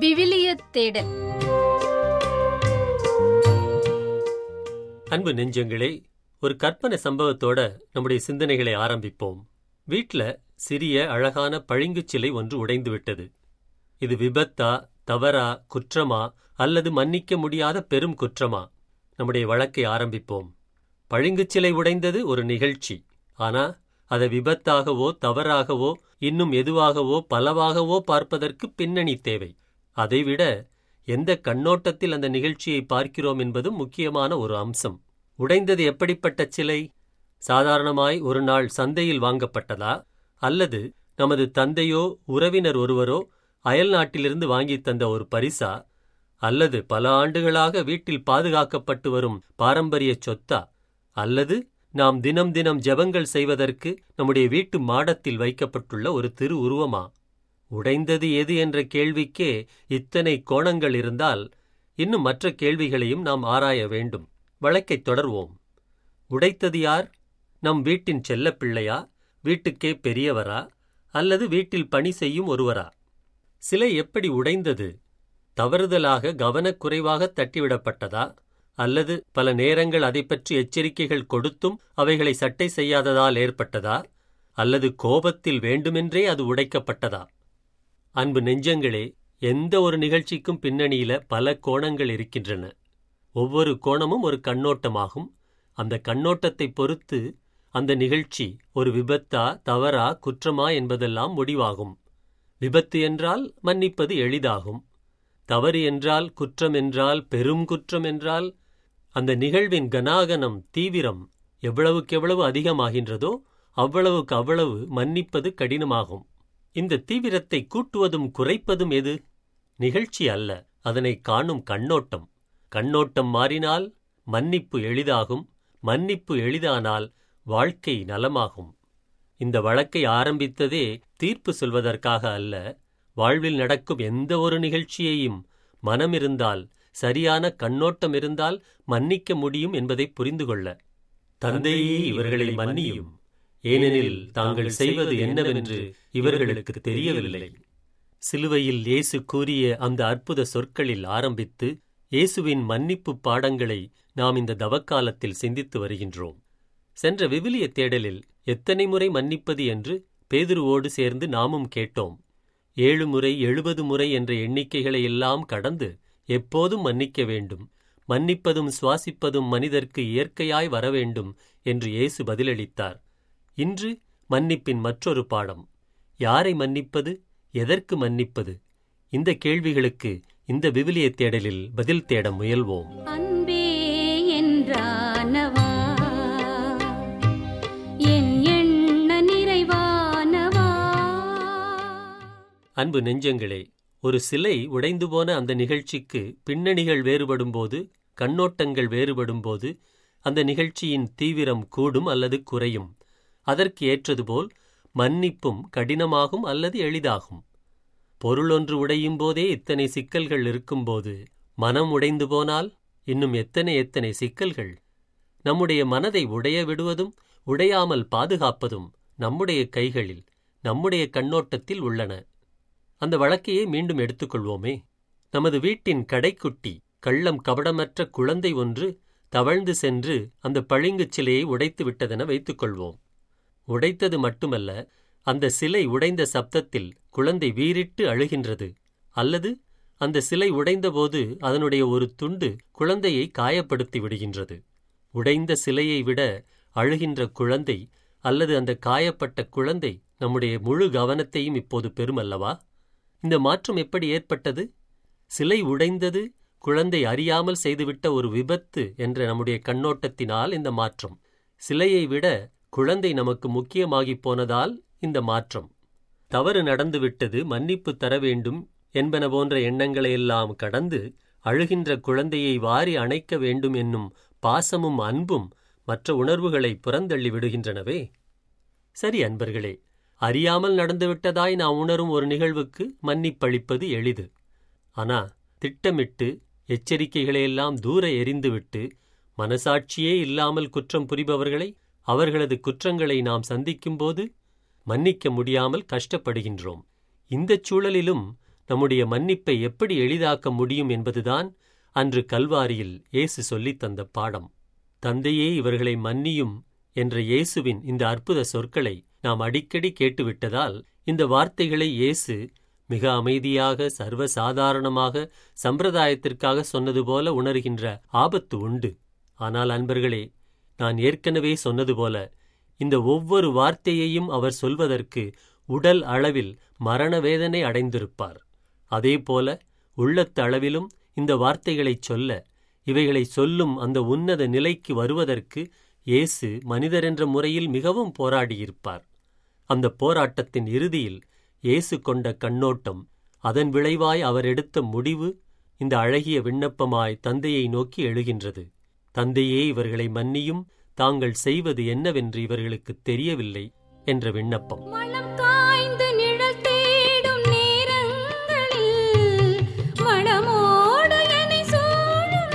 விவிலிய தேடல். அன்பு நெஞ்சங்களே, ஒரு கற்பனை சம்பவத்தோட நம்முடைய சிந்தனைகளை ஆரம்பிப்போம். வீட்ல சிறிய அழகான பளிங்குச் சிலை ஒன்று உடைந்து விட்டது. இது விபத்தா, தவறா, குற்றமா அல்லது மன்னிக்க முடியாத பெரும் குற்றமா? நம்முடைய வழக்கை ஆரம்பிப்போம். பளிங்குச் சிலை உடைந்தது ஒரு நிகழ்ச்சி. ஆனா அதை விபத்தாகவோ தவறாகவோ இன்னும் எதுவாகவோ பலவாகவோ பார்ப்பதற்கு பின்னணி தேவை. அதைவிட எந்த கண்ணோட்டத்தில் அந்த நிகழ்ச்சியை பார்க்கிறோம் என்பதும் முக்கியமான ஒரு அம்சம். உடைந்தது எப்படிப்பட்ட சிலை? சாதாரணமாய் ஒரு நாள் சந்தையில் வாங்கப்பட்டதா, அல்லது நமது தந்தையோ உறவினர் ஒருவரோ அயல் நாட்டிலிருந்து வாங்கி தந்த ஒரு பரிசா, அல்லது பல ஆண்டுகளாக வீட்டில் பாதுகாக்கப்பட்டு வரும் பாரம்பரிய சொத்தா, அல்லது நாம் தினம் தினம் ஜெபங்கள் செய்வதற்கு நம்முடைய வீட்டு மாடத்தில் வைக்கப்பட்டுள்ள ஒரு திரு உருவமா? உடைந்தது எது என்ற கேள்விக்கே இத்தனை கோணங்கள் இருந்தால் இன்னும் மற்ற கேள்விகளையும் நாம் ஆராய வேண்டும். வழக்கைத் தொடர்வோம். உடைத்தது யார்? நம் வீட்டின் செல்லப்பிள்ளையா, வீட்டுக்கே பெரியவரா, அல்லது வீட்டில் பணி செய்யும் ஒருவரா? சிலை எப்படி உடைந்தது? தவறுதலாக கவனக்குறைவாக தட்டிவிடப்பட்டதா, அல்லது பல நேரங்கள் அதை பற்றி எச்சரிக்கைகள் கொடுத்தும் அவைகளை சட்டை செய்யாததால் ஏற்பட்டதா, அல்லது கோபத்தில் வேண்டுமென்றே அது உடைக்கப்பட்டதா? அன்பு நெஞ்சங்களே, எந்த ஒரு நிகழ்ச்சிக்கும் பின்னணியில பல கோணங்கள் இருக்கின்றன. ஒவ்வொரு கோணமும் ஒரு கண்ணோட்டமாகும். அந்த கண்ணோட்டத்தை பொறுத்து அந்த நிகழ்ச்சி ஒரு விபத்தா, தவறா, குற்றமா என்பதெல்லாம் முடிவாகும். விபத்து என்றால் மன்னிப்பது எளிதாகும். தவறு என்றால், குற்றம் என்றால், பெரும் குற்றம் என்றால் அந்த நிகழ்வின் கனாகனம், தீவிரம் எவ்வளவுக்கெவ்வளவு அதிகமாகின்றதோ அவ்வளவுக்கு அவ்வளவு மன்னிப்பது கடினமாகும். இந்த தீவிரத்தை கூட்டுவதும் குறைப்பதும் எது? நிகழ்ச்சி அல்ல, அதனை காணும் கண்ணோட்டம். கண்ணோட்டம் மாறினால் மன்னிப்பு எளிதாகும். மன்னிப்பு எளிதானால் வாழ்க்கை நலமாகும். இந்த வழக்கை ஆரம்பித்ததே தீர்ப்பு சொல்வதற்காக அல்ல. வாழ்வில் நடக்கும் எந்த ஒரு நிகழ்ச்சியையும் மனமிருந்தால், சரியான கண்ணோட்டம் இருந்தால் மன்னிக்க முடியும் என்பதை புரிந்து கொள்ள. தந்தையே, இவர்களை மன்னியும், ஏனெனில் தாங்கள் செய்வது என்னவென்று இவர்களுக்கு தெரியவில்லை. சிலுவையில் இயேசு கூறிய அந்த அற்புத சொற்களில் ஆரம்பித்து இயேசுவின் மன்னிப்பு பாடங்களை நாம் இந்த தவக்காலத்தில் சிந்தித்து வருகின்றோம். சென்ற விவிலிய தேடலில் எத்தனை முறை மன்னிப்பது என்று பேதுருவோடு சேர்ந்து நாமும் கேட்டோம். 7 முறை 70 முறை என்ற எண்ணிக்கைகளை எல்லாம் கடந்து எப்போதும் மன்னிக்க வேண்டும், மன்னிப்பதும் சுவாசிப்பதும் மனிதர்க்கு இயற்கையாய் வரவேண்டும் என்று இயேசு பதிலளித்தார். இன்று மன்னிப்பின் மற்றொரு பாடம். யாரை மன்னிப்பது, எதற்கு மன்னிப்பது? இந்த கேள்விகளுக்கு இந்த விவிலிய தேடலில் பதில் தேட முயல்வோம். அன்பே என்றானவா, என் எண்ண நிறைவானவா. அன்பு நெஞ்சங்களே, ஒரு சிலை உடைந்து போன அந்த நிகழ்ச்சிக்கு பின்னணிகள் வேறுபடும்போது, கண்ணோட்டங்கள் வேறுபடும்போது அந்த நிகழ்ச்சியின் தீவிரம் கூடும் அல்லது குறையும். அதற்கு ஏற்றதுபோல் மன்னிப்பும் கடினமாகும் அல்லது எளிதாகும். பொருளொன்று உடையும் போதே இத்தனை சிக்கல்கள் இருக்கும்போது மனம் உடைந்து போனால் இன்னும் எத்தனை எத்தனை சிக்கல்கள். நம்முடைய மனதை உடைய விடுவதும் உடையாமல் பாதுகாப்பதும் நம்முடைய கைகளில், நம்முடைய கண்ணோட்டத்தில் உள்ளன. அந்த வழக்கையே மீண்டும் எடுத்துக்கொள்வோமே. நமது வீட்டின் கடைக்குட்டி, கள்ளம் கபடமற்ற குழந்தை ஒன்று தவழ்ந்து சென்று அந்த பளிங்குச் சிலையை உடைத்து விட்டதென வைத்துக்கொள்வோம். உடைத்தது மட்டுமல்ல, அந்த சிலை உடைந்த சப்தத்தில் குழந்தை வீறிட்டு அழுகின்றது. அல்லது அந்த சிலை உடைந்தபோது அதனுடைய ஒரு துண்டு குழந்தையை காயப்படுத்தி விடுகின்றது. உடைந்த சிலையை விட அழுகின்ற குழந்தை அல்லது அந்த காயப்பட்ட குழந்தை நம்முடைய முழு கவனத்தையும் இப்போது பெறுமல்லவா? இந்த மாற்றம் எப்படி ஏற்பட்டது? சிலை உடைந்தது குழந்தை அறியாமல் செய்துவிட்ட ஒரு விபத்து என்ற நம்முடைய கண்ணோட்டத்தினால் இந்த மாற்றம். சிலையை விட குழந்தை நமக்கு முக்கியமாகிப் போனதால் இந்த மாற்றம். தவறு நடந்துவிட்டது, மன்னிப்பு தர வேண்டும் என்பன போன்ற எண்ணங்களையெல்லாம் கடந்து அழுகின்ற குழந்தையை வாரி அணைக்க வேண்டும் என்னும் பாசமும் அன்பும் மற்ற உணர்வுகளை புறந்தள்ளி விடுகின்றனவே. சரி அன்பர்களே, அறியாமல் நடந்துவிட்டதாய் நாம் உணரும் ஒரு நிகழ்வுக்கு மன்னிப்பளிப்பது எளிது. ஆனா திட்டமிட்டு எச்சரிக்கைகளையெல்லாம் தூர எறிந்துவிட்டு மனசாட்சியே இல்லாமல் குற்றம் புரிபவர்களை, அவர்களது குற்றங்களை நாம் சந்திக்கும்போது மன்னிக்க முடியாமல் கஷ்டப்படுகின்றோம். இந்தச் சூழலிலும் நம்முடைய மன்னிப்பை எப்படி எளிதாக்க முடியும் என்பதுதான் அன்று கல்வாரியில் இயேசு சொல்லித் தந்த பாடம். தந்தையே, இவர்களை மன்னியும் என்ற இயேசுவின் இந்த அற்புத சொற்களை நாம் அடிக்கடி கேட்டுவிட்டதால் இந்த வார்த்தைகளை இயேசு மிக அமைதியாக, சர்வசாதாரணமாக, சம்பிரதாயத்திற்காக சொன்னது போல உணர்கின்ற ஆபத்து உண்டு. ஆனால் அன்பர்களே, நான் ஏற்கனவே சொன்னது போல இந்த ஒவ்வொரு வார்த்தையையும் அவர் சொல்வதற்கு உடல் அளவில் மரண வேதனை அடைந்திருப்பார். அதேபோல உள்ளத்து அளவிலும் இந்த வார்த்தைகளைச் சொல்ல, இவைகளை சொல்லும் அந்த உன்னத நிலைக்கு வருவதற்கு இயேசு மனிதரென்ற முறையில் மிகவும் போராடியிருப்பார். அந்த போராட்டத்தின் இறுதியில் இயேசு கொண்ட கண்ணோட்டம், அதன் விளைவாய் அவர் எடுத்த முடிவு இந்த அழகிய விண்ணப்பமாய் தந்தையை நோக்கி எழுகின்றது. தந்தையே, இவர்களை மன்னியும், தாங்கள் செய்வது என்னவென்று இவர்களுக்குத் தெரியவில்லை என்ற விண்ணப்பம். மனம் காய்ந்து நிழல் தேடும் நேரங்களில் மனமோடு என்னை சூழும்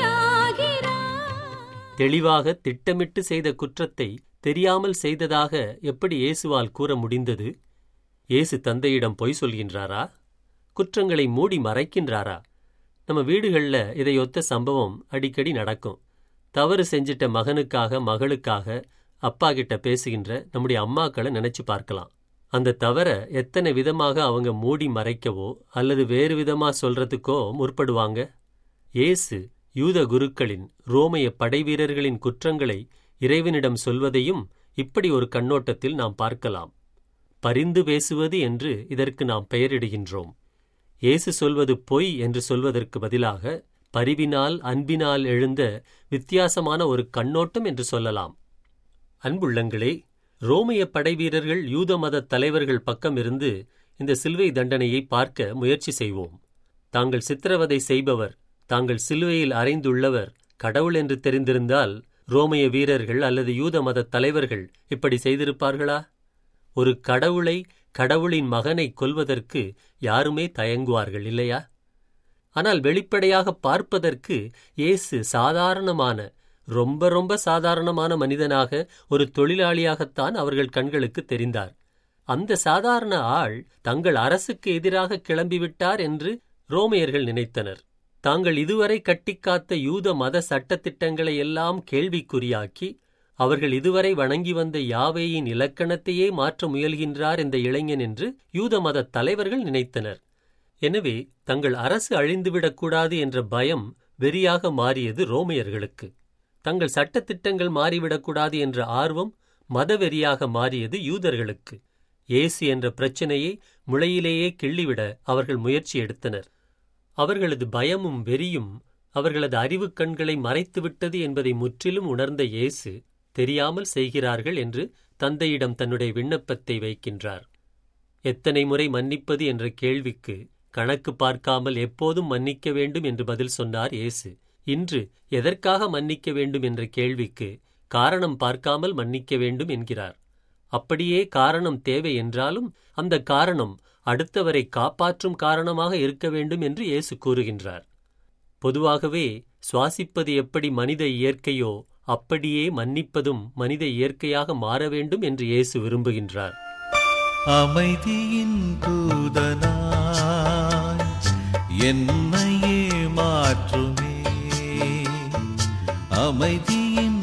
நதியாகிறார். தெளிவாக திட்டமிட்டு செய்த குற்றத்தை தெரியாமல் செய்ததாக எப்படி இயேசுவால் கூற முடிந்தது? இயேசு தந்தையிடம் பொய் சொல்கின்றாரா? குற்றங்களை மூடி மறைக்கின்றாரா? நம்ம வீடுகளில் இதையொத்த சம்பவம் அடிக்கடி நடக்கும். தவறு செஞ்சிட்ட மகனுக்காக, மகளுக்காக அப்பா கிட்ட பேசுகின்ற நம்முடைய அம்மாக்களை நினைச்சு பார்க்கலாம். அந்த தவறை எத்தனை விதமாக அவங்க மூடி மறைக்கவோ அல்லது வேறு விதமா சொல்றதுக்கோ முற்படுவாங்க. இயேசு யூத குருக்களின், ரோமைய படைவீரர்களின் குற்றங்களை இறைவனிடம் சொல்வதையும் இப்படி ஒரு கண்ணோட்டத்தில் நாம் பார்க்கலாம். பரிந்து பேசுவது என்று இதற்கு நாம் பெயரிடுகின்றோம். இயேசு சொல்வது பொய் என்று சொல்வதற்கு பதிலாக பரிவினால், அன்பினால் எழுந்த வித்தியாசமான ஒரு கண்ணோட்டம் என்று சொல்லலாம். அன்புள்ளங்களே, ரோமைய படைவீரர்கள், யூத மத தலைவர்கள் பக்கமிருந்து இந்த சிலுவை தண்டனையை பார்க்க முயற்சி செய்வோம். தாங்கள் சித்திரவதை செய்பவர், தாங்கள் சிலுவையில் அறைந்துள்ளவர் கடவுள் என்று தெரிந்திருந்தால் ரோமைய வீரர்கள் அல்லது யூத மத தலைவர்கள் இப்படி செய்திருப்பார்களா? ஒரு கடவுளை, கடவுளின் மகனை கொல்வதற்கு யாருமே தயங்குவார்கள் இல்லையா? ஆனால் வெளிப்படையாக பார்ப்பதற்கு இயேசு சாதாரணமான, ரொம்ப ரொம்ப சாதாரணமான மனிதனாக, ஒரு தொழிலாளியாகத்தான் அவர்கள் கண்களுக்கு தெரிந்தார். அந்த சாதாரண ஆள் தங்கள் அரசுக்கு எதிராக கிளம்பிவிட்டார் என்று ரோமையர்கள் நினைத்தனர். தாங்கள் இதுவரை கட்டிக்காத்த யூத மத சட்டத்திட்டங்களை எல்லாம் கேள்விக்குறியாக்கி, அவர்கள் இதுவரை வணங்கி வந்த யாவேயின் இலக்கணத்தையே மாற்ற முயல்கின்றார் இந்த இளைஞன் என்று யூத மத தலைவர்கள் நினைத்தனர். எனவே தங்கள் அரசு அழிந்துவிடக்கூடாது என்ற பயம் வெறியாக மாறியது ரோமையர்களுக்கு. தங்கள் சட்டத்திட்டங்கள் மாறிவிடக்கூடாது என்ற ஆர்வம் மதவெறியாக மாறியது யூதர்களுக்கு. இயேசு என்ற பிரச்சனையை முளையிலேயே கிள்ளிவிட அவர்கள் முயற்சி எடுத்தனர். அவர்களது பயமும் வெறியும் அவர்களது அறிவுக் கண்களை மறைத்துவிட்டது என்பதை முற்றிலும் உணர்ந்த இயேசு, தெரியாமல் செய்கிறார்கள் என்று தந்தையிடம் தன்னுடைய விண்ணப்பத்தை வைக்கின்றார். எத்தனை முறை மன்னிப்பது என்ற கேள்விக்கு கணக்கு பார்க்காமல் எப்போதும் மன்னிக்க வேண்டும் என்று பதில் சொன்னார் இயேசு. இன்று எதற்காக மன்னிக்க வேண்டும் என்ற கேள்விக்கு காரணம் பார்க்காமல் மன்னிக்க வேண்டும் என்கிறார். அப்படியே காரணம் தேவை என்றாலும் அந்த காரணம் அடுத்தவரை காப்பாற்றும் காரணமாக இருக்க வேண்டும் என்று இயேசு கூறுகின்றார். பொதுவாகவே சுவாசிப்பது எப்படி மனித இயற்கையோ அப்படியே மன்னிப்பதும் மனித இயற்கையாக மாற வேண்டும் என்று இயேசு விரும்புகின்றார். அமைதியின் தூதனாய் என்னையே மாற்றுமே, அமைதியின்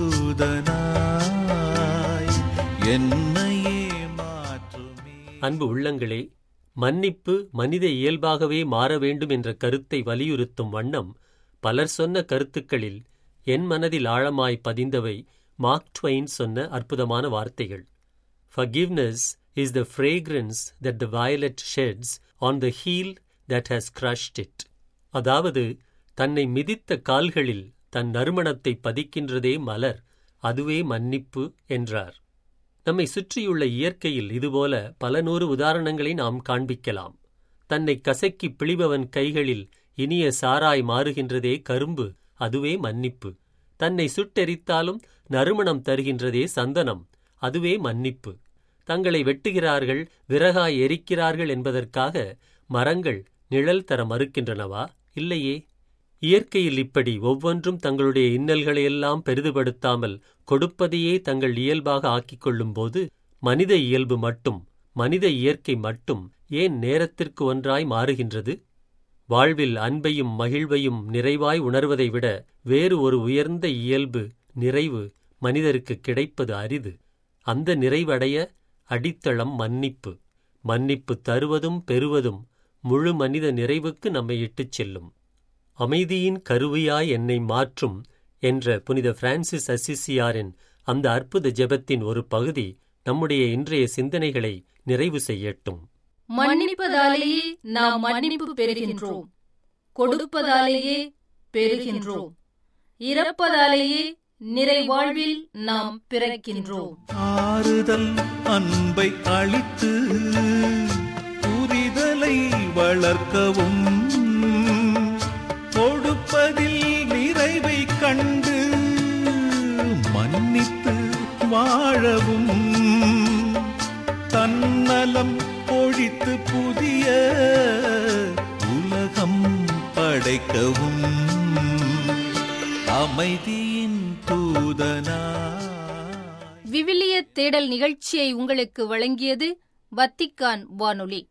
தூதனாய் என்னையே மாற்றுமே. அன்பு உள்ளங்களே, மன்னிப்பு மனித இயல்பாகவே மாற வேண்டும் என்ற கருத்தை வலியுறுத்தும் வண்ணம் பலர் சொன்ன கருத்துக்களில் என் மனதில் ஆழமாய் பதிந்தவை மார்க் ட்வைன் சொன்ன அற்புதமான வார்த்தைகள். Forgiveness is the fragrance that the violet sheds on the heel that has crushed it. அதாவது, தன்னை மிதித்த கால்களில் தன் நறுமணத்தை பதிக்கின்றதே மலர், அதுவே மன்னிப்பு என்றார். நம்மை சுற்றியுள்ள இயற்கையில் இதுபோல பல நூறு உதாரணங்களை நாம் காண்பிக்கலாம். தன்னை கசக்கி பிழிபவன் கைகளில் இனிய சாராய் மாறுகின்றதே கரும்பு, அதுவே மன்னிப்பு. தன்னை சுட்டெரித்தாலும் நறுமணம் தருகின்றதே சந்தனம், அதுவே மன்னிப்பு. தங்களை வெட்டுகிறார்கள், விறகாய் எரிக்கிறார்கள் என்பதற்காக மரங்கள் நிழல் தர மறுக்கின்றனவா? இல்லையே. இயற்கையில் இப்படி ஒவ்வொன்றும் தங்களுடைய இன்னல்களையெல்லாம் பெரிதுபடுத்தாமல் கொடுப்பதையே தங்கள் இயல்பாக ஆக்கிக் கொள்ளும்போது மனித இயல்பு மட்டும் மனித இயற்கை மட்டும் ஏன் நேரத்திற்கு ஒன்றாய் மாறுகின்றது? வாழ்வில் அன்பையும் மகிழ்வையும் நிறைவாய் உணர்வதை விட வேறு ஒரு உயர்ந்த இயல்பு, நிறைவு மனிதருக்கு கிடைப்பது அரிது. அந்த நிறைவடைய அடித்தளம் மன்னிப்பு. மன்னிப்பு தருவதும் பெறுவதும் முழு மனித நிறைவுக்கு நம்மை இட்டுச் செல்லும். அமைதியின் கருவியாய் என்னை மாற்றும் என்ற புனித பிரான்சிஸ் அசிசியாரின் அந்த அற்புத ஜெபத்தின் ஒரு பகுதி நம்முடைய இன்றைய சிந்தனைகளை நிறைவு செய்யட்டும். மன்னிப்பதாலேயே நாம் மன்னிப்பு பெறுகின்றோம், கொடுப்பதாலேயே பெறுகின்றோம், இறப்பதாலேயே நிறைவாழ்வில் நாம் பிறக்கின்றோம். ஆறுதல் அன்பை அளித்து புரிதலை வளர்க்கவும், கொடுப்பதில் நிறைவை கண்டு மன்னித்து வாழவும், தன்னலம் பொழித்து புதிய உலகம் படைக்கவும், அமைதியின் தூதனாய். விவிலிய தேடல் நிகழ்ச்சியை உங்களுக்கு வழங்கியது வத்திக்கான் வானொலி.